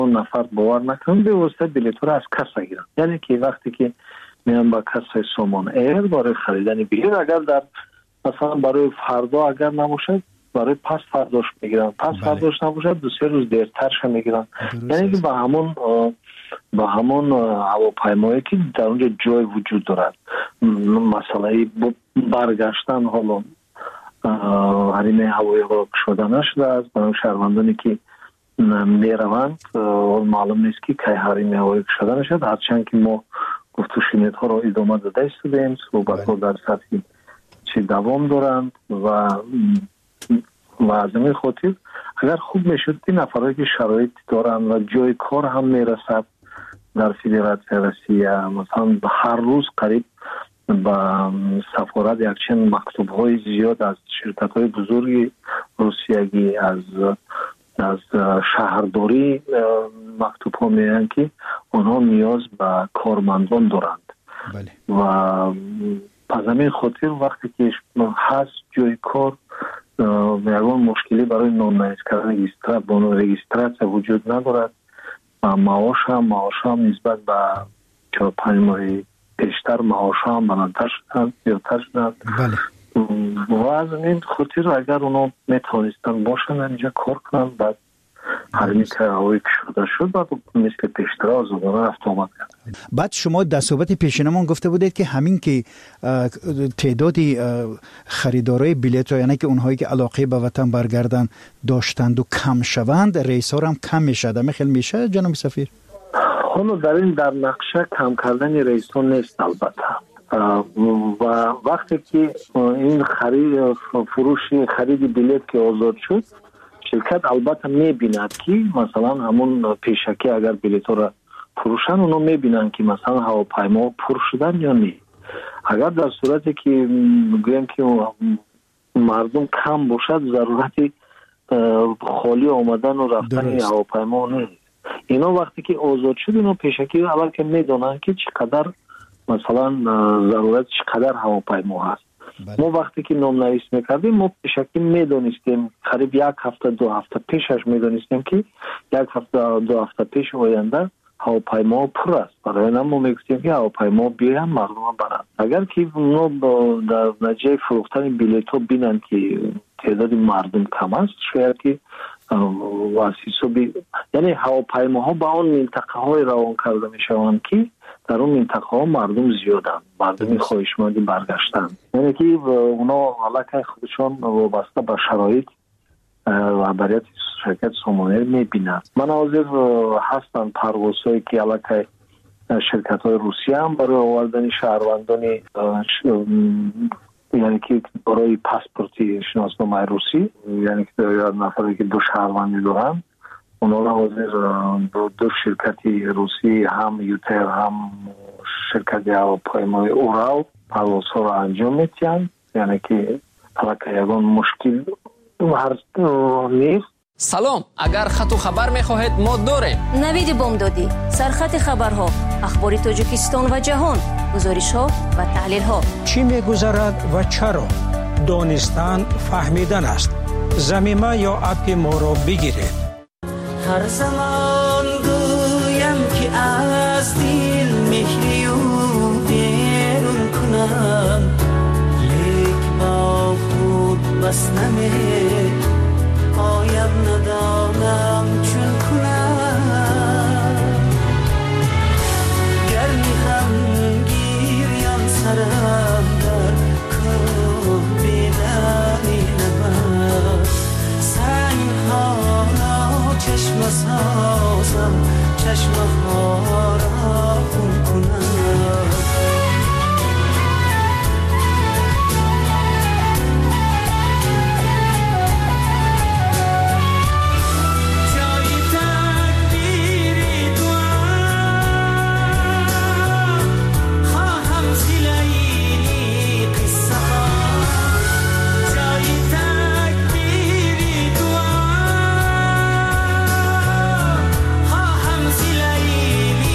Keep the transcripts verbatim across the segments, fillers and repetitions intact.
اون نفر باور نکنه به واسطه بلیط رو از کس بگیرن. یعنی که وقتی که میان با کس سامان ایر برای خریدن بلیط، اگر در مثلا برای فردا اگر نباشه برای پس فرداش میگیرن، پس بله. فرداش نباشه دو سه روز دیرترش میگیرن. یعنی که با همون با همون هواپیمایی که در اونجا جای وجود دارد، مسئله برگشتن حالا حریم هوایی غرق شده نشده است. برای شهروندانی که میروند معلوم نیست که کی حریم هوایی شده نشد، هرچند که ما گفت و شنیدها را ادامه داده استودیم، صحبت‌ها در سطح چی دوام دارند و و از این خاطر اگر خوب میشد این نفرهایی که شرایط دارند و جای کار هم میرسد در فدراسیون روسیه، مثلا هر روز قریب با سفارت یکچند مکتوب‌های زیاد از شرکت‌های بزرگ روسیه‌ای از از شهرداری مکتوب‌ها میان که آنها نیاز به کارمندان دارند. بله. و پس همین خاطر وقتی که هست جای کار یکون مشکلی برای نامنویس کردن رجیستراسیون وجود ندارد و معاش هم معاش هم نسبت به چهار پنج ماه پیشتر معاش هم بلندتر شدن زیادتر شدن. بله. و از این خاطر اگر اونا میتونستن باشن اینجا کار کنن بعد حرمی که هوایی که شده شد بعد مثل پیشتر آزادانه رفت آمد کرد. بعد شما در صحبت پیشینمان گفته بودید که همین که تعدادی خریدارای بلیط یعنی که اونهایی که علاقه به وطن برگردن داشتند و کم شوند، ریسا هم کم میشه. دم خیلی میشه جناب سفیر؟ حالا در این در نقشه کم کردن ریسا نیست البته. و وقتی که این خرید فروش خرید بلیط که آزاد شد، شرکت البته میبیند که مثلا همون پیشکی اگر بلیط را فروشن اونا میبینن که مثلا هواپیما پر شدن یا نه. اگر در صورتی که میگویم که مردم کم باشد ضرورتی خالی آمدن و رفتن هواپیما نیست. اینا وقتی که آزاد شد اینا پیشکی اول که میدونن که چقدر مثلا ضرورت چقدر هواپیما هست. بله. ما وقتی که نامنویس میکردیم ما پیشکی میدونستیم قریب یک هفته دو هفته پیشش میدونستیم که یک هفته دو هفته پیش آینده هواپیما پر است. برای این ما میگفتیم که هواپیما بیاین مردم برن. اگر که اونا در نتیجه فروختن بلیط ها بینن که تعداد مردم کم است، شاید که واسیسو بی یعنی هواپیماها با اون منطقه های روان کرده میشوند که در اون منطقه ها مردم زیادن، مردم خواهشمندی برگشتن. یعنی که اونا علاقه خودشان وابسته به شرایط و برایت شرکت سامانه میبینن. مناظر هستن پروازهایی که علاقه شرکت های روسیه هم برای آوردن شهروندانی یعنی که برای پاسپورتی شناسنامه روسی، یعنی که نفری که دو شهروندی دارن اونا را حاضر دو, دو شرکتی روسی هم یوتر هم شرکت هواپیمای اورال پروازها را انجام میتین. یعنی که علاقه یکان مشکل هر نیست. سلام، اگر خط و خبر میخواهید ما داریم. نوید بامدادی، سرخط خبرها، اخبار تاجیکستان و جهان، گزارش ها و تحلیل ها. چی میگذرد و چرا؟ دانستن فهمیدن است. زمینه یا اپی ما را بگیرید. هر زمان گویم که از دل مهری و بیرون کنم، لیک با خود بس نمی پایم ندانم چون کنم. گرمی هم گیریم سرم در کوه بیدانی نمد، سنگ ها را چشم سازم، چشم ها را خون کنم. لیلی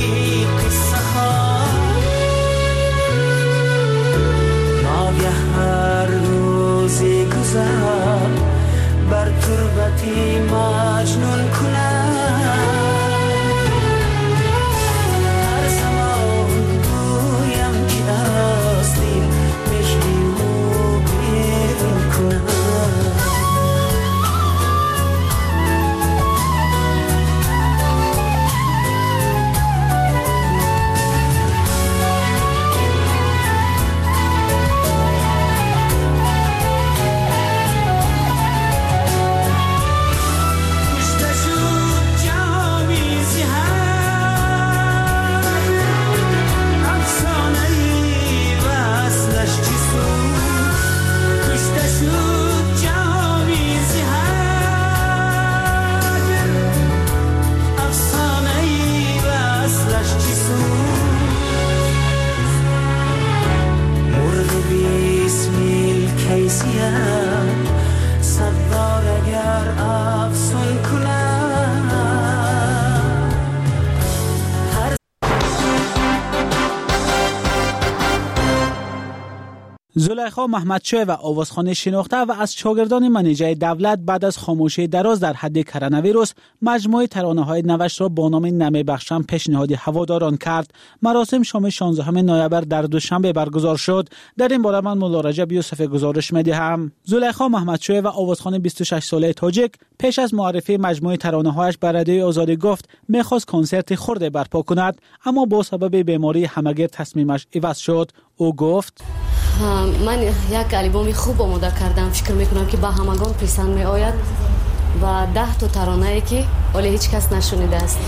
زلیخا محمدشاه و آوازخوان شناخته و از شاگردان منیژه دولت بعد از خاموشی دراز در حد کرونا ویروس مجموعه ترانه‌های نوش را با نام نمی بخشم پیشنهاد هواداران کرد. مراسم شام شانزدهم نوامبر در دوشنبه برگزار شد. در این باره من مولا رجب یوسف گزارش می‌دهم. زلیخا محمدشاه و آوازخوان بیست و شش ساله تاجیک پیش از معرفی مجموعه ترانه‌هایش بر رادیو آزادی گفت می‌خواست کنسرت خرد برپا کند، اما با سبب بیماری همگیر تصمیمش عوض شد. او گفت من یک آلبوم خوب آماده کردم، فکر میکنم که با همگان پسند می آید و ده تا ترانه ای که ولی هیچ کس نشنیده است.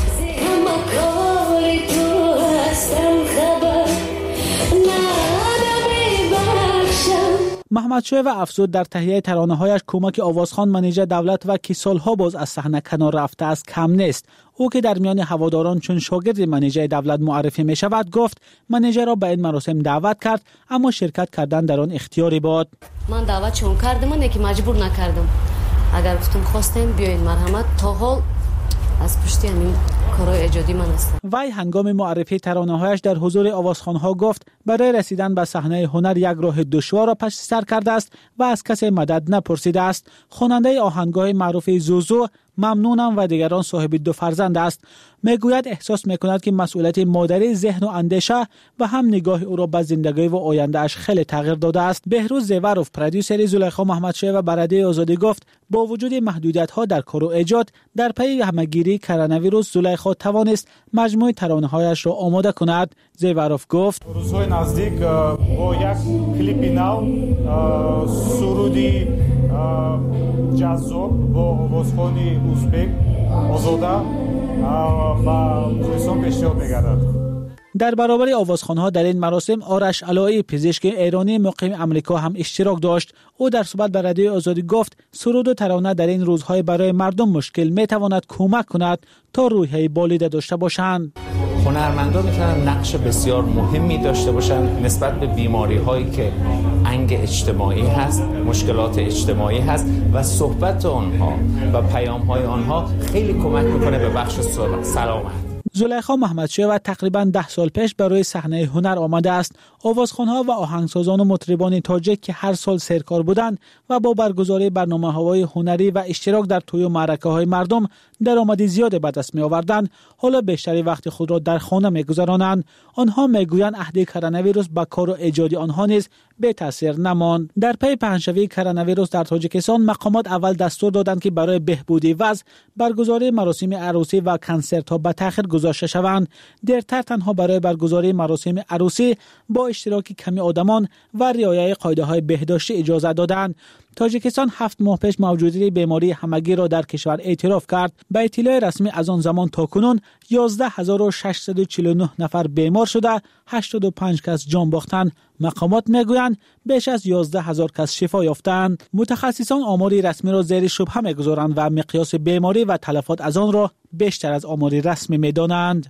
محمدشاه و افزود در تهیه ترانه‌هایش کمک آوازخوان منیژه دولت و که سالها باز از صحنه کنار رفته است کم نیست. او که در میان هواداران چون شاگرد منیژه دولت معرفی می شود گفت منیژه را به این مراسم دعوت کرد، اما شرکت کردن در آن اختیاری بود. من دعوت چون کردم، من یکی مجبور نکردم. اگر گفتم خواستیم بیاین مرحمت، تا حال از پشتی همین کارهای ایجادی من هستم. وی هنگام معرفی ترانه‌هایش در حضور آوازخوان‌ها گفت برای رسیدن به صحنه هنر یک راه دشوار را پشت سر کرده است و از کسی مدد نپرسیده است. خواننده آهنگ‌های معروف زوزو ممنونم و دیگران صاحب دو فرزند است. میگوید احساس میکند که مسئولیت مادری ذهن و اندیشه و هم نگاه او را به زندگی و آینده اش خیلی تغییر داده است. بهروز زیوروف پرودیوسر زلیخا محمدشاه و برنده آزادی گفت با وجود محدودیت‌ها در کار و ایجاد در پی همگیری کرونا ویروس زلیخا توانست مجموعه ترانه‌هایش را آماده کند. زیوروف گفت روزهای نزدیک با یک کلیپ نو سرودی جذاب با آوازخوانی ازبک آزاده با مخلصان پیشنهاد می‌گردد. در برابر آوازخوان‌ها در این مراسم آرش علایی پزشک ایرانی مقیم امریکا هم اشتراک داشت. او در صحبت با رادیو آزادی گفت سرود و ترانه در این روزهای برای مردم مشکل می‌تواند کمک کند تا روحیه بالیده داشته باشند. هنرمندان میتونن نقش بسیار مهمی داشته باشند نسبت به بیماری هایی که انگ اجتماعی هست، مشکلات اجتماعی هست و صحبت آنها و پیام های آنها خیلی کمک میکنه به بخش سلامت. زلیخا محمدشاه و تقریباً ده سال پیش برای صحنه هنر آمده است. آوازخوان‌ها و آهنگسازان و مطربان تاجیک که هر سال سرکار بودند و با برگزاری برنامه‌های هنری و اشتراک در توی و معرکه‌های مردم درآمد زیاد به دست می‌آوردند، حالا بیشتری وقت خود را در خانه می‌گذرانند. آنها می‌گویند عهد کرونا ویروس با کار و ایجادی آنها نیز به تاثیر نماند. در پی پهنشوی کرونا ویروس در تاجیکستان مقامات اول دستور دادند که برای بهبودی وضع برگزاری مراسم عروسی و کنسرت‌ها به تأخیر گذاشته شوند. دیرتر تنها برای برگزاری مراسم عروسی با اشتراک کمی آدمان و رعایت قاعده‌های بهداشتی اجازه دادند. تاجیکستان هفت ماه پیش موجودیت بیماری همگیر را در کشور اعتراف کرد. به اطلاع رسمی از آن زمان تا کنون یازده هزار و ششصد و چهل و نه نفر بیمار شده، هشتاد و پنج کس جان باختند. مقامات میگویند بیش از یازده هزار کس شفا یافتند. متخصصان آمار رسمی را زیر شبهه میگذارند و مقیاس بیماری و تلفات از آن را بیشتر از آمار رسمی میدانند.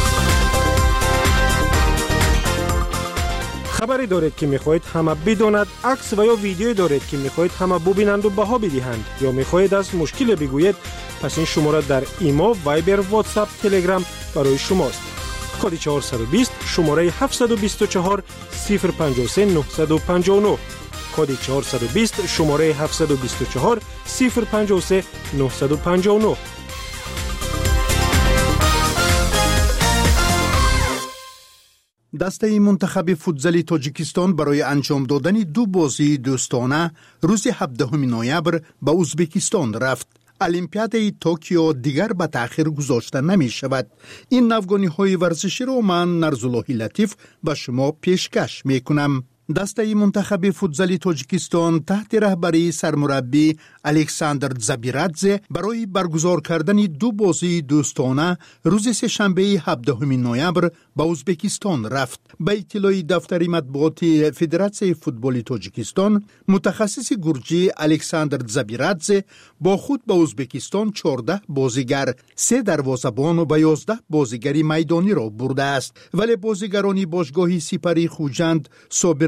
خبری دارید که میخواهید همه بداند، عکس و یا ویدیویی دارید که میخواهید همه ببینند و بها بدهند یا میخواهید از مشکل بگویید، پس این شماره در ایما، وایبر، واتساپ، تلگرام برای شماست. کد چهارصد و بیست شماره هفتصد و بیست و چهار صفر پنجاه و سه نهصد و پنجاه و نه. کد چهارصد و بیست شماره هفتصد و بیست و چهار صفر پنجاه و سه نهصد و پنجاه و نه. دسته منتخب فوتزال تاجیکستان برای انجام دادن دو بازی دوستانه روز هفدهم نوامبر به ازبکستان رفت. المپیاد توکیو دیگر به تأخیر گذاشته نمی شود. این نوگانی های ورزشی را من نرزالله لطیف به شما پیشکش می کنم. دسته منتخب فوتزال تاجیکستان تحت رهبری سرمربی الکساندر زابیرادزه برای برگزار کردن دو بازی دوستانه روز سه‌شنبه هفدهم نوامبر به ازبکستان رفت. به اطلاع دفتر مطبوعاتی فدراسیون فوتبال تاجیکستان، متخصص گرجی الکساندر زابیرادزه با خود به ازبکستان چهارده بازیگر، سه دروازه‌بان و یازده بازیگر میدانی را برده است، ولی بازیگران باشگاه سپری خوجند، صابر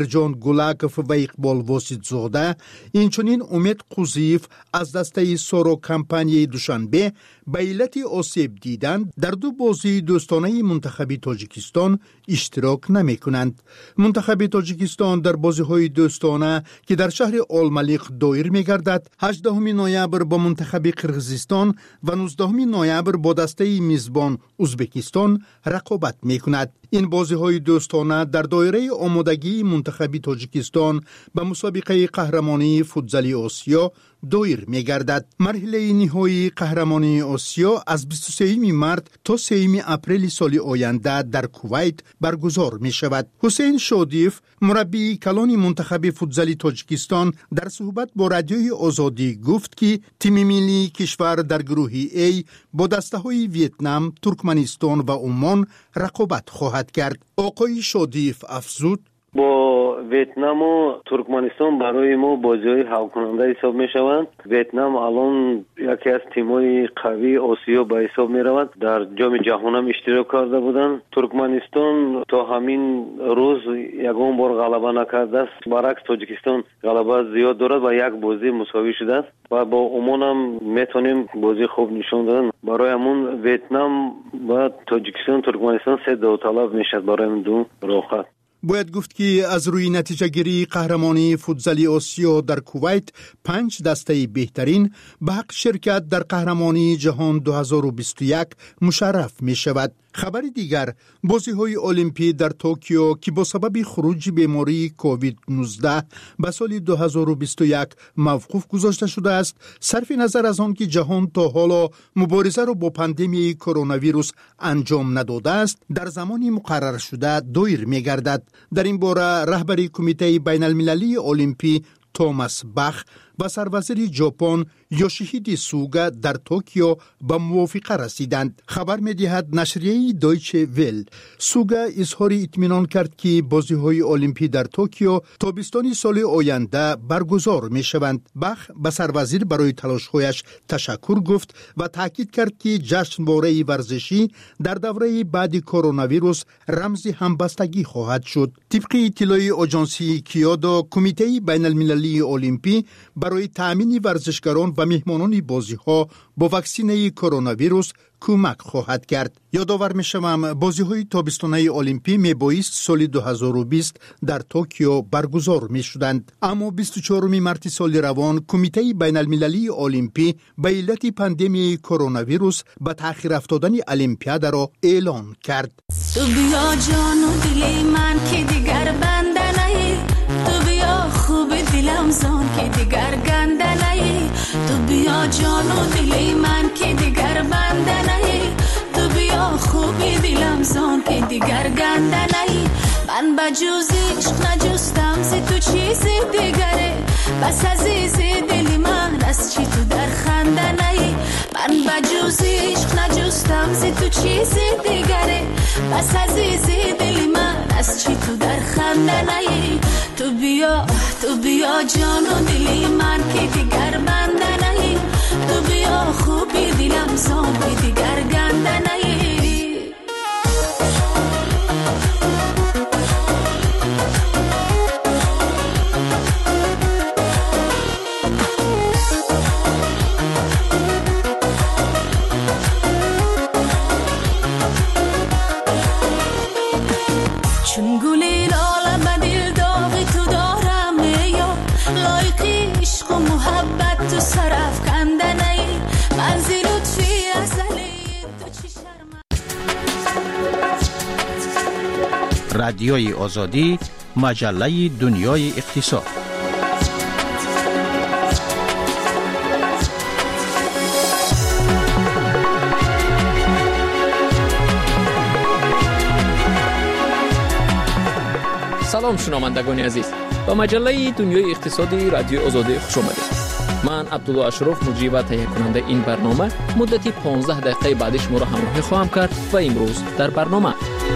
مرجان گلاکف و اقبال واسط زاده، اینچنین امید قوزیف از دسته سورو کمپانی دوشنبه به علت آسیب دیدن در دو بازی دوستانه منتخب تاجیکستان اشتراک نمی کنند. منتخب تاجیکستان در بازی های دوستانه که در شهر آلملیق دایر می گردد، هجدهم نوامبر با منتخب قرغیزستان و نوزدهم نوامبر با دسته میزبان ازبکستان رقابت می کند. این بازی های دوستانه در دایره آمادگی منتخب تاجیکستان به مسابقه قهرمانی فوتزالی آسیا دایر می گردد. مرحله نهایی قهرمانی آسیا از بیست و سوم مارس تا سوم اپریل سال آینده در کویت برگزار می شود. حسین شادیف، مربی کلان منتخب فوتزالی تاجیکستان، در صحبت با رادیوی آزادی گفت که تیم ملی کشور در گروه ای با دسته های ویتنام، ترکمنستان و عمان رقابت خواهد کرد. آقای شادیف افزود: با ویتنام و ترکمنستان برای ما بازی‌های حل کننده حساب می‌شوند. ویتنام الان یکی از تیم‌های قوی آسیا به حساب می‌رود. در جام جهان هم اشتراک کرده بودند. ترکمنستان تا همین روز یگان بار غلبه نکرده است. برعکس تاجیکستان غلبه زیاد دارد و یک بازی مساوی شده است و با عمان هم میتونیم بازی خوب نشان دادن. برای همون ویتنام و تاجیکستان ترکمنستان سه داوطلب میشد برای این دو رقابت. باید گفت که از روی نتیجه گیری قهرمانی فوتزالی آسیا در کویت پنج دسته بهترین به حق شرکت در قهرمانی جهان دو هزار و بیست و یک مشرف می شود. خبر دیگر، بازی های المپی در توکیو که با سبب خروج بیماری کووید نوزده به سال دو هزار و بیست و یک موقوف گذاشته شده است. صرف نظر از آن که جهان تا حالا مبارزه را با پاندمی کرونا ویروس انجام نداده است، در زمانی مقرر شده دایر می گردد. در این باره رهبری کمیته بین المللی المپی توماس باخ و سروزیر ژاپن یوشیهیدی سوگا در توکیو به موافقه رسیدند. خبر می‌دهد نشریه دایچه ویل. سوگا اظهار اطمینان کرد که بازی‌های المپی در توکیو تابستان سال آینده برگزار می‌شوند. باخ به سروزیر برای تلاش‌هایش تشکر گفت و تاکید کرد که جشنواره ورزشی در دوره بعد کرونا ویروس رمز همبستگی خواهد شد. طبق اطلاع آژانسی کیوتو، کمیته بین المللی المپی برای تأمین ورزشکاران و مهمانان بازی‌ها با واکسینه کرونا ویروس کمک خواهد کرد. یادآور می‌شوم بازی‌های تابستانه المپی میبایست سال دو هزار و بیست در توکیو برگزار می‌شدند، اما بیست و چهارم مارس سال روان کمیته بین المللی المپی به علت پاندمی کرونا ویروس به تأخیر افتادن المپیاد را اعلان کرد. تو بیا جان و دل من که دیگر بنده نهی، تو بیا خوب دلم زان که دیگر گنده نهی، تو بیا جان و دل من که دیگر بنده نهی، تو بیا خوب دلم زان که دیگر گنده نهی. من با جز عشق نجستم ز تو چیزی دیگره، بس عزیز دل من از چی تو در خنده نهی. من با جز عشق نجستم ز تو چیزی دیگره، بس عزیز دل من از چی تو در خنده نهی. تو بیا تو بیا جان و دل من که دیگر بنده نهی، تو بیا خوبی دلم زان که دیگر گنده نهی. چون گلی لاله به دل داغی تو دارم یا لایقی عشق و محبت تو سرف کنده نی، منزل لطفی ازلی تو چی شرم. رادیوی آزادی، مجله دنیای اقتصاد. سلام شنوندگان عزیز، با مجله دنیای اقتصادی رادیو آزادی خوش آمدید. من عبدالله اشرف مجری و تهیه کننده این برنامه مدتی پانزده دقیقه بعدش ما را همراهی خواهم کرد و امروز در برنامه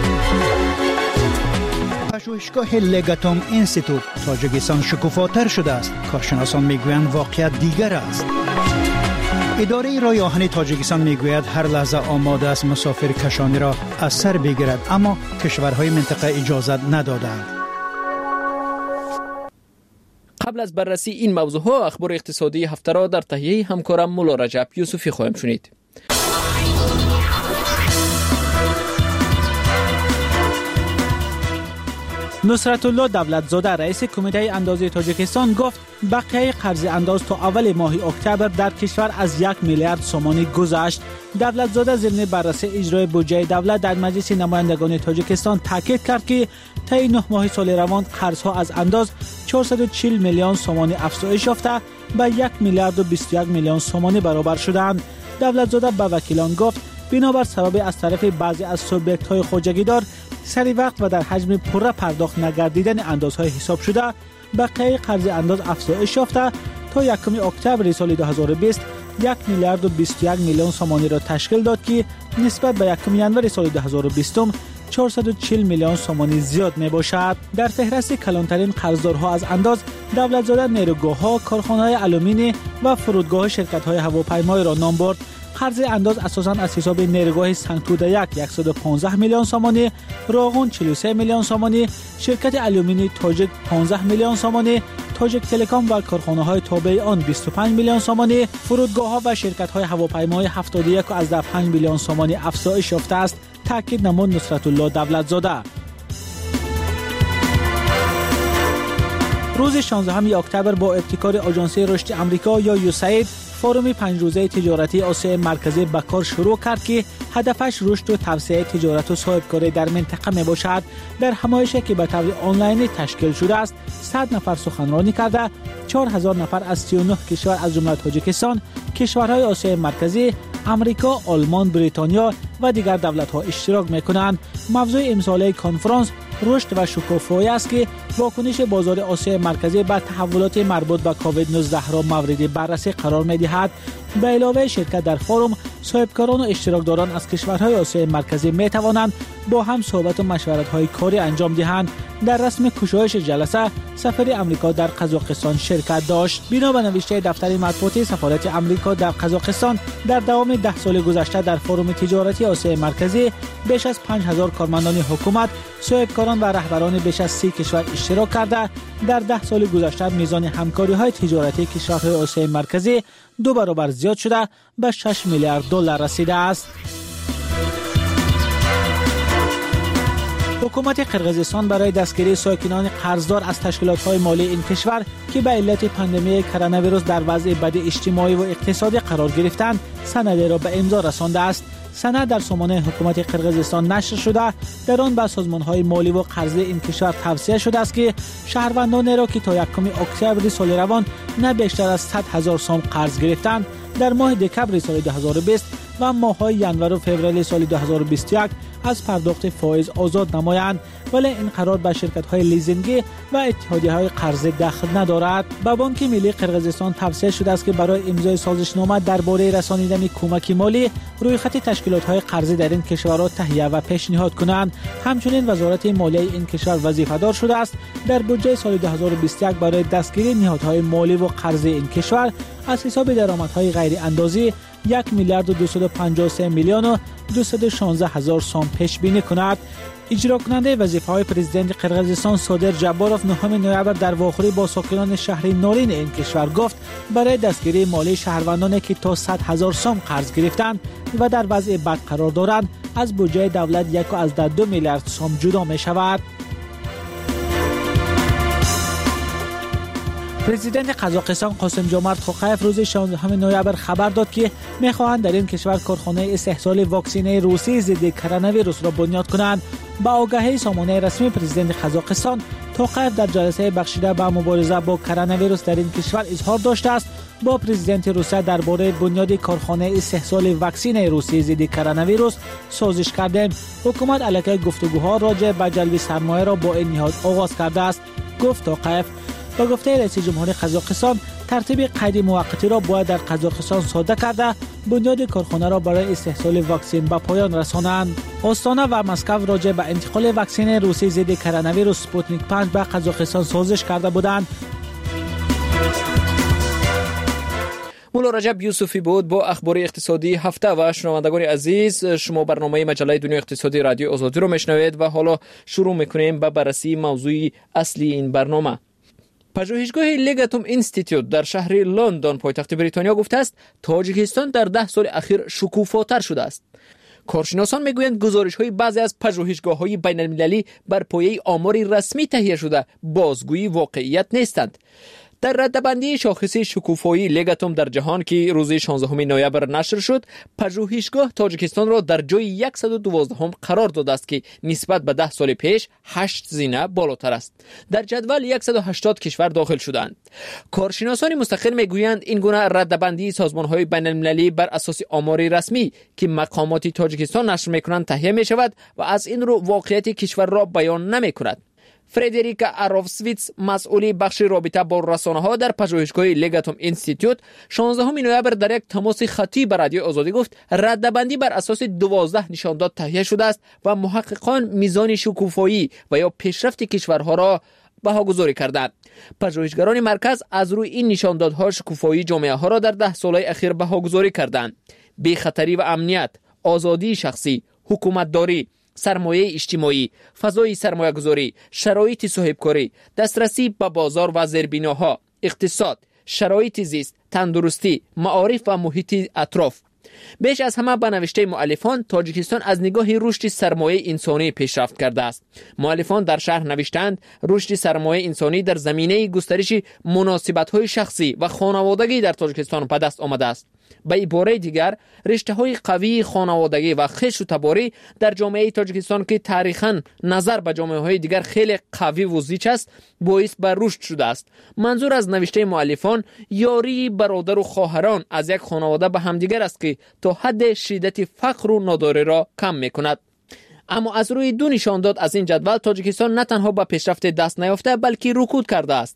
پژوهشگاه لگاتوم اینستیتوت تاجیکستان شکوفاتر شده است. کارشناسان میگویند واقعیت دیگر است. اداره راه آهن تاجیکستان میگوید هر لحظه آماده است مسافر کشانی را از سر بگیرد، اما کشورهای منطقه اجازت ندادند. قبل از بررسی این موضوع ها اخبار اقتصادی هفته را در تهیه همکارم مولا رجب یوسفی خواهیم شنید. نصرت الله دولتزاده رئیس کمیته اندازه تاجیکستان گفت بقیه قرض انداز تا اول ماه اکتبر در کشور از یک میلیارد سومانی گذشت. دولتزاده ضمن بررسی اجرای بودجه دولت در مجلس نمایندگان تاجیکستان تاکید کرد که طی نه ماه سال روان قرضها از انداز چهارصد و چهل میلیون سومانی افزایش یافته به یک میلیارد و بیست و یک میلیون سومانی برابر شدند. دولتزاده به وکیلان گفت بنابر سبب از طرف بعضی از سوبیکت های خواجگیدار سری وقت و در حجم پره پرداخت نگردیدن اندازهای حساب شده بقیه قرض انداز افزایش یافته تا یکم اکتبر سال دو هزار و بیست یک میلیارد و بیست و یک میلیون سومانی را تشکیل داد که نسبت به یکم ینور سال دو هزار و بیست چهارصد و چهل میلیون سومانی زیاد می باشد. در فهرست کلانترین قرضدارها از انداز دولتزاده نیروگاه‌ها، کارخانه‌های آلومینی و فرودگاه شرکت‌های هواپیمایی را نام برد. قرض انداز اساساً از حساب نیروگاه سنگتوده یک صد و پانزده میلیون سومانی، راغون چهل و سه میلیون سومانی، شرکت آلومینی تاجیک پانزده میلیون سومانی، تاجیک تلکام و کارخانه‌های تابع آن بیست و پنج میلیون سومانی، فرودگاه‌ها و شرکت‌های هواپیمایی هفتاد و یک و پنج میلیون سومانی افزایش یافته است. تاکید نمود نصرت الله دولتزاده. روز شانزدهم اکتبر با ابتکار آژانسی رشد آمریکا یا یوساید فروم پنج روزه تجارتی آسیای مرکزی به کار شروع کرد که هدفش رشد و توسعه تجارت و صاحبکاری در منطقه می باشد. در همایشی که به طور آنلاینی تشکیل شده است صد نفر سخنرانی کرده چهار هزار نفر از سی و نه کشور از جمله تاجیکستان، کشورهای آسیای مرکزی، امریکا، آلمان، بریتانیا و دیگر دولت‌ها اشتراک می‌کنند. موضوع امساله کنفرانس رشد و شکوفایی است که واکنش بازار آسیای مرکزی به تحولات مربوط به کووید نوزده را مورد بررسی قرار می‌دهد. به علاوه شرکت در فروم، صاحبکاران و اشتراکداران از کشورهای آسیای مرکزی می‌توانند با هم صحبت و مشورت‌های کاری انجام دهند. در رسم گشایش جلسه سفیر آمریکا در قزاقستان شرکت داشت. بنا به نوشته دفتر مطبوعاتی سفارت آمریکا در قزاقستان در دوام ده سال گذشته در فروم تجارتی آسیای مرکزی بیش از پنج هزار کارمندان حکومت، صاحبکاران و رهبران بیش از سی کشور اشتراک کرده در ده سال گذشته میزان همکاری‌های تجارتی کشورهای آسیای مرکزی دو برابر زیاد شده به شش میلیارد دلار رسیده است. حکومت قرقیزستان برای دستگیری ساکنان قرضدار از تشکیلات‌های مالی این کشور که به علت پاندمی کرونا ویروس در وضع بد اجتماعی و اقتصادی قرار گرفتند سندی را به امضا رسانده است. سند در سامانه حکومت قرقیزستان نشر شده در آن به سازمان‌های مالی و قرضه این کشور توصیه شده است که شهروندان را که تا یکم اکتبر سال روان نه بیشتر از صد هزار سوم قرض گرفتند در ماه دکبر سال دو هزار و بیست و ماه‌های ینور و فوریه سال دو هزار و بیست و یک از پرداخت فایز آزاد نمایند، ولی این قرار به شرکت‌های لیزینگی و اتحادیه‌های قرضه دخل ندارد. به بانک ملی قرقیزستان توصیه شده است که برای امضای سازشنامه درباره رسانیدن کمک مالی روی خط تشکیلات‌های قرضه در این کشورها تهیه و پیشنهاد کنند. همچنین وزارت مالیه این کشور وظیفه‌دار شده است در بودجه سال دو هزار و بیست و یک برای دستگیری نهادهای مالی و قرضه این کشور از حساب درآمدهای غیر اندازی یک میلیارد و دویست و پنجاه و سه میلیون و دویست و شانزده هزار سوم پیش بینی کند. اجرا کننده وظیفه‌های پرزیدنت قرقیزستان صادر جباروف نهم نوامبر در واخوری با ساکنان شهر نورین این کشور گفت برای دستگیری مالی شهروندانی که تا صد هزار سوم قرض گرفتند و در وضع بد قرار دارند از بودجه دولت یک و دو میلیارد سوم جدا می شود. پرزیدنت قزاقستان قاسم جمارت توقیف روز شانزدهم نوامبر خبر داد که می‌خواهند در این کشور کارخانه استحصال واکسن روسی ضد کرونا ویروس را بنیاد کنند. با آگاهی سامانه رسمی پرزیدنت قزاقستان توقیف در جلسه بخشیده به مبارزه با کرونا ویروس در این کشور اظهار داشته است با پرزیدنت روسیه درباره بنیاد کارخانه استحصال واکسن روسی ضد کرونا ویروس سازش کردیم. حکومت علیه گفتگوها راجع به جلب سرمایه را با این نهاد آغاز کرده است، گفت توقیف. با گفته رئیس جمهور قزاقستان ترتیب قید موقتی را باید در قزاقستان صادر کرده بنیاد کارخانه را برای استحصال واکسن به پایان رسانند. آستانه و مسکو راجع به انتقال واکسن روسی ضد کرونا ویروس اسپوتنیک پنج به قزاقستان سازش کرده بودند. مولا رجب یوسفی بود با اخبار اقتصادی هفته و شنوندگان عزیز شما برنامه مجله دنیا اقتصادی رادیو آزادی رو میشنوید و حالا شروع میکنیم به بررسی موضوع اصلی این برنامه. پژوهشگاه لگاتوم اینستیتوت در شهر لندن پایتخت بریتانیا گفته است تاجیکستان در ده سال اخیر شکوفاتر شده است. کارشناسان میگویند گزارش‌های بعضی از پژوهشگاه‌های بین‌المللی بر پایه آماری رسمی تهیه شده بازگویی واقعیت نیستند. در ردبندی شاخصی شکوفایی لگاتوم در جهان که روز شانزدهم نوامبر نشر شد، پژوهشگاه تاجیکستان را در جای صد و دوازده قرار داده است که نسبت به ده سال پیش هشت زینه بالاتر است. در جدول صد و هشتاد کشور داخل شدند. کارشناسان مستقل میگویند این گونه ردبندی سازمان‌های بین‌المللی بر اساس آماری رسمی که مقامات تاجیکستان نشر می‌کنند تهیه می‌شود و از این رو واقعیت کشور را بیان نمی‌کند. فردریکا اروفسویتس مسئول بخش رابطه با رسانه‌ها در پژوهشگاه لگاتوم اینستیتوت شانزدهم نوامبر در یک تماس خطی با رادیو آزادی گفت ردبندی بر اساس دوازده نشانداد تهیه شده است و محققان میزان شکوفایی و یا پیشرفت کشورها را بهاگذاری کردند. پژوهشگران مرکز از روی این نشاندادها شکوفایی جامعه ها را در ده سال اخیر بهاگذاری کردند. بی خطری و امنیت، آزادی شخصی، حکومتداری، سرمایه اجتماعی، فضای سرمایه گذاری، شرایط صاحبکاری، دسترسی به بازار و زیربناها، اقتصاد، شرایط زیست، تندرستی، معارف و محیط اطراف. بیش از همه به نوشته مؤلفان تاجیکستان از نگاه رشد سرمایه انسانی پیشرفت کرده است. مؤلفان در شرح نوشتند رشد سرمایه انسانی در زمینه گسترش مناسبت‌های شخصی و خانوادگی در تاجیکستان به دست آمده است. به عباره دیگر رشته‌های قوی خانوادگی و خویش و تباری در جامعه تاجیکستان که تاریخاً نظر به جامعه‌های دیگر خیلی قوی و زیچ است باعث به رشد شده است. منظور از نوشته مؤلفان یاری برادر و خواهران از یک خانواده به همدیگر است که تا حد شدت فقر و نداری را کم می‌کند. اما از روی دو نشانداد از این جدول تاجیکستان نه تنها به پیشرفت دست نیافته بلکه رکود کرده است.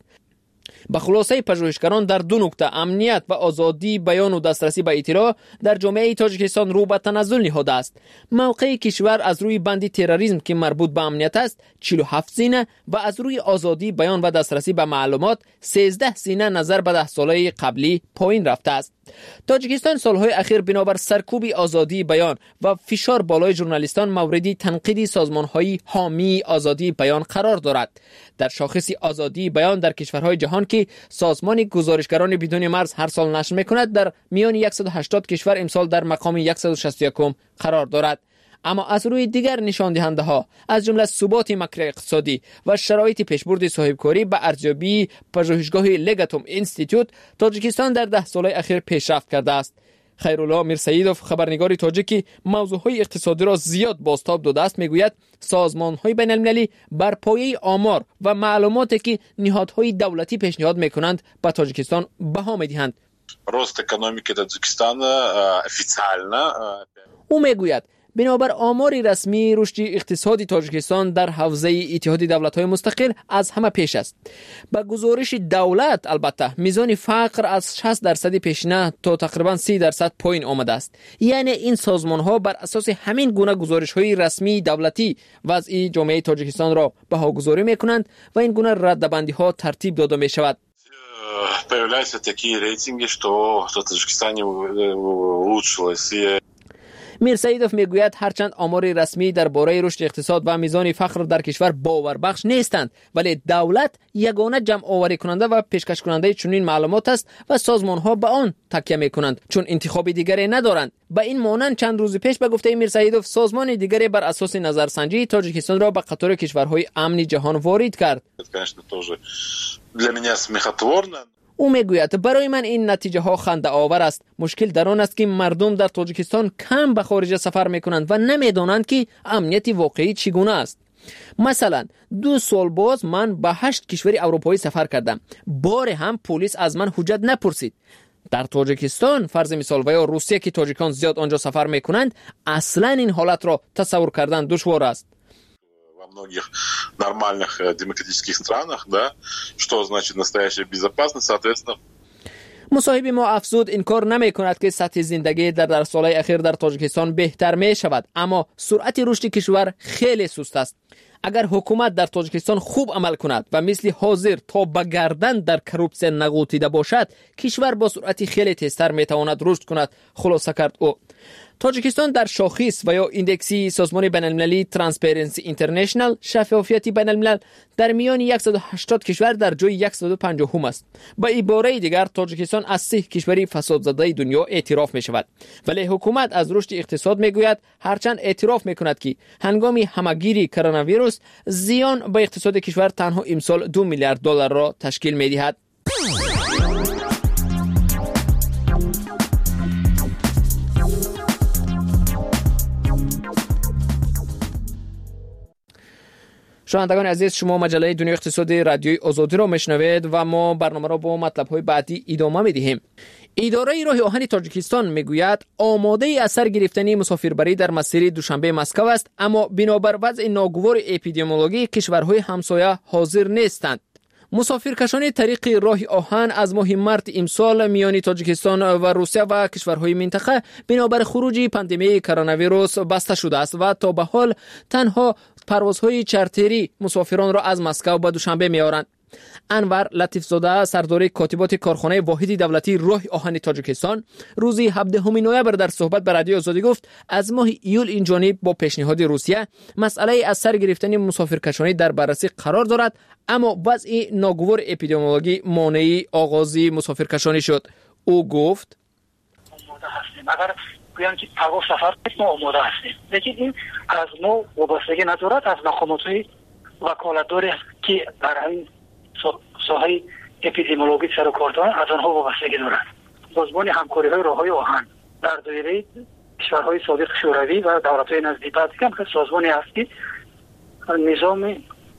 به خلاصه پژوهشگران در دو نکته امنیت و آزادی بیان و دسترسی به اطلاع در جامعه تاجیکستان رو به تنزل نهاده است. موقع کشور از روی بند تروریسم که مربوط به امنیت است چهل و هفت زینه و از روی آزادی بیان و دسترسی به معلومات سیزده زینه نظر به ده ساله قبلی پایین رفته است. تاجیکستان سالهای اخیر بنابر سرکوب آزادی بیان و فشار بالای ژورنالیستان مورد تنقید سازمان‌های حامی آزادی بیان قرار دارد. در شاخص آزادی بیان در کشورهای جهان که سازمان گزارشگران بدون مرز هر سال نشر می‌کند در میان صد و هشتاد کشور امسال در مقام صد و شصت و یک قرار دارد. اما از روی دیگر نشان دهنده ها از جمله ثبات مکر اقتصادی و شرایط پیشبرد صاحبکاری به ارزیابی پژوهشگاه لگاتوم اینستیتوت تاجیکستان در ده سال اخیر پیشرفت کرده است. خیرالله میرسیدوف خبرنگار تاجیکی موضوعهای اقتصادی را زیاد بازتاب داده است میگوید سازمان‌های بین‌المللی بر پایه آمار و معلوماتی که نهادهای دولتی پیشنهاد می‌کنند به تاجیکستان بها می‌دهند. رشد اقتصادی تاجیکستان افیشیالنا او میگوید بنابر آمار رسمی رشد اقتصادی تاجیکستان در حوزه اتحاد دولت‌های مستقل از همه پیش است. با گزارش دولت البته میزان فقر از شصت درصد پیشینه تا تقریبا سی درصد پایین آمده است. یعنی این سازمان‌ها بر اساس همین گونه گزارش‌های رسمی دولتی وضع جامعه تاجیکستان را بهاگذاری می‌کنند و این گونه ردبندی‌ها ترتیب داده می‌شود. Появляются такие рейтинги, что в Таджикистане улучшилось. میرسیدوف میگوید هرچند آمار رسمی درباره رشد اقتصاد و میزان فقر در کشور باوربخش نیستند ولی دولت یگانه جمع آوری کننده و پیشکش کننده چنین معلومات است و سازمان ها به آن تکیه میکنند چون انتخاب دیگری ندارند. با این مانند چند روز پیش به گفته میرسیدوف سازمان دیگری بر اساس نظرسنجی تاجیکستان را به قطار کشورهای امن جهان وارد کرد. او میگوید برای من این نتیجه ها خنده آور است. مشکل در آن است که مردم در تاجیکستان کم به خارج سفر میکنند و نمیدانند که امنیت واقعی چگونه است. مثلا دو سال باز من به هشت کشور اروپایی سفر کردم. بار هم پلیس از من حجت نپرسید. در تاجیکستان فرض مثال و یا روسیه که تاجیکان زیاد آنجا سفر میکنند اصلا این حالت را تصور کردن دشوار است. В многих нормальных демократических странах, да, что значит настоящая безопасность, соответственно. مصاحب ما افزود انکار نمی کند که سطح زندگی در در سالهای اخیر در تاجیکستان بهتر می شود اما سرعت رشد کشور خیلی سست است. اگر حکومت در تاجیکستان خوب عمل کند و مثل حاضر تا به گردن در کروپسیون نغوطیده باشد، کشور با سرعت خیلی تیزتر میتواند رشد کند، خلاصه کرد او. تاجیکستان در شاخص و یا ایندکسی سازمان بین‌المللی ترانسپرنسی اینترنشنال شفافیت بین‌الملل در میان صد و هشتاد کشور در جای صد و پنجاه است. با عباره دیگر تاجیکستان از سه کشوری فساد زده دنیا اعتراف می شود. ولی حکومت از رشد اقتصاد می گوید، هرچند اعتراف می کند که هنگام همگیری کرونا ویروس زیان به اقتصاد کشور تنها امسال دو میلیارد دلار را تشکیل می دهد. شنوندگان عزیز، شما مجله دنیای اقتصادی رادیوی آزادی را میشنوید و ما برنامه را با مطلب‌های بعدی ادامه می‌دهیم. اداره راه آهن تاجیکستان میگوید آماده از سر گرفتن مسافربری در مسیر دوشنبه مسکو است، اما بنابر وضع ناگوار اپیدمیولوژی کشورهای همسایه حاضر نیستند. مسافرکشانی طریق راه آهن از ماه مارس امسال میان تاجیکستان و روسیه و کشورهای منطقه بنابر خروج پاندمی کرونا ویروس بسته شده است و تا به حال تنها پروازهای چارتری مسافران را از مسکو به دوشنبه می‌آورند. انور لطیف زاده سردار کاتبات کارخانه واحد دولتی راه آهن تاجیکستان روز هفدهم نوامبر در صحبت با رادیو آزادی گفت از ماه ایول این جانب با پیشنهاد روسیه مسئله از سر گرفتن مسافرکشانی در بررسی قرار دارد، اما وضع ناگوار اپیدمیولوژی مانع آغاز مسافرکشانی شد. او گفت اگر بیان که پرواز سفر ما آماده هستیم، لیکن این از ما وابستگی ندارد، از مقامات وکالتدار که در این ساحه اپیدمیولوژی سر و کار دارند از آنها وابستگی دارد. سازمان همکاری های راههای آهن در دایره کشورهای سابق شوروی و دولت‌های نزدیک بعد که سازمانی است که نظام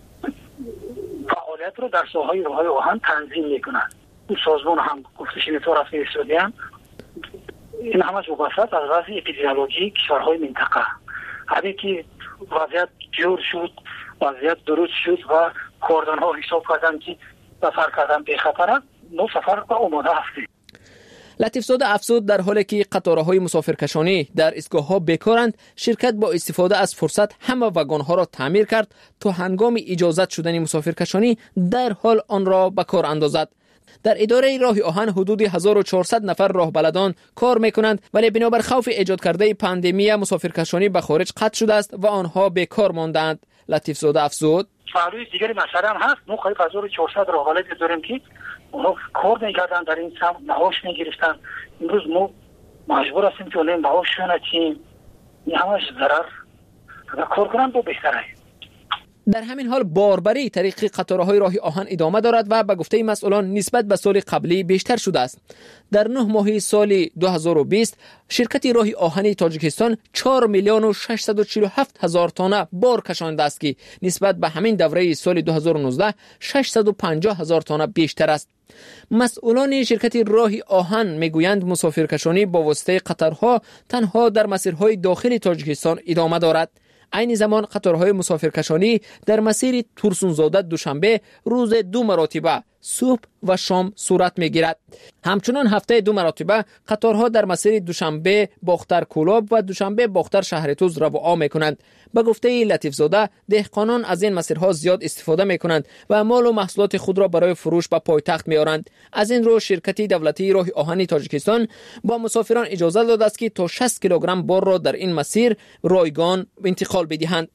فعالیت را در ساحه راههای آهن تنظیم می‌کند. این سازمان هم گفتشین طور رسمی استودیان این همش وابسته از وضع اپیدمیولوژی کشورهای منطقه. همین که وضعیت جور شد، وضعیت درست شد و کاردان ها حساب کردن که سفر کردن به خطر است، ما سفر به آماده هستیم. لطیف زاده افزود در حالی که قطارهای مسافرکشانی در ایستگاه ها بیکارند، شرکت با استفاده از فرصت همه واگن ها را تعمیر کرد تا هنگام اجازت شدن مسافرکشانی در حال آن را به کار اندازد. در اداره راه آهن حدود هزار و چهارصد نفر راهبلدان کار میکنند، ولی بنابر خوف ایجاد کرده پاندمی مسافرکشانی به خارج قطع شده است و آنها بیکار ماندند. لطیف زاده افزود فعالیت دیگری مثلا هم هست. ما قریب هزار و چهارصد راهبلد داریم که اونها کار میکردن در این سمت، معاش میگرفتن. امروز ما مجبور هستیم که اونها معاششون ندیم. این همش ضرر. اگر کار کنن با بهتره. در همین حال باربری طریق قطارهای راه آهن ادامه دارد و به گفته مسئولان نسبت به سال قبلی بیشتر شده است. در نه ماه سال دو هزار و بیست شرکت راه آهن تاجیکستان چهار میلیون و ششصد و چهل و هفت هزار تانه بار کشانده است که نسبت به همین دوره سال دو هزار و نوزده ششصد و پنجاه هزار تانه بیشتر است. مسئولان شرکت راه آهن میگویند مسافرکشانی با واسطه قطارها تنها در مسیرهای داخل تاجیکستان ادامه دارد. عین زمان قطارهای مسافرکشانی در مسیر تورسونزاده دوشنبه روز دو مراتبه صبح و شام صورت میگیرد. همچنان هفته دو مراتبه قطارها در مسیر دوشنبه باختر کولاب و دوشنبه باختر شهرتوز رواع میکنند. به گفته لطیف زاده دهقانان از این مسیرها زیاد استفاده میکنند و مال و محصولات خود را برای فروش به پایتخت میآورند. از این رو شرکت دولتی راه آهن تاجیکستان با مسافران اجازه داده است که تا شصت کیلوگرم بار را در این مسیر رایگان انتقال بدهند.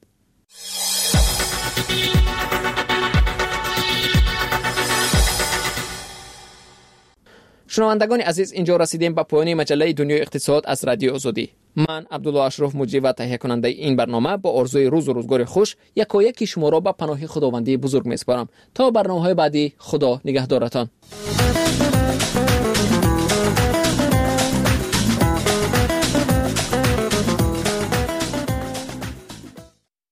شنوندگان عزیز، اینجا رسیدیم به پایان مجله دنیای اقتصاد از رادیو آزادی. من عبدالله اشرف مجری و تهیه کننده این برنامه با آرزوی روز و روزگار خوش یکایک شما را به پناه خداوندی بزرگ میسپارم. تا برنامه‌های بعدی، خدا نگهدارتان.